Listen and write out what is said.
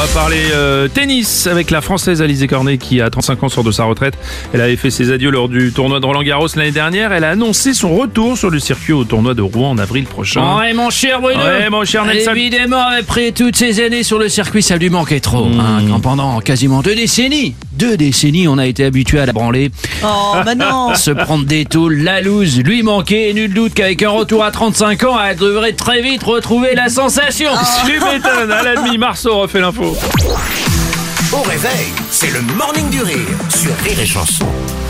va parler tennis avec la Française Alizé Cornet qui a 35 ans, sort de sa retraite. Elle avait fait ses adieux lors du tournoi de Roland-Garros l'année dernière. Elle a annoncé son retour sur le circuit au tournoi de Rouen en avril prochain. Ouais, mon cher Bruno. Ouais, mon cher Nelson. Évidemment, après toutes ces années sur le circuit, ça lui manquait trop. Quand pendant quasiment 2 décennies, on a été habitué à la branler. Oh, bah non. Se prendre des tôles, la loose, lui manquait. Et nul doute qu'avec un retour à 35 ans, elle devrait très vite retrouver la sensation. Tu m'étonnes, à la demi, Marceau refait l'info. Au réveil, c'est le morning du rire sur Rire et Chanson.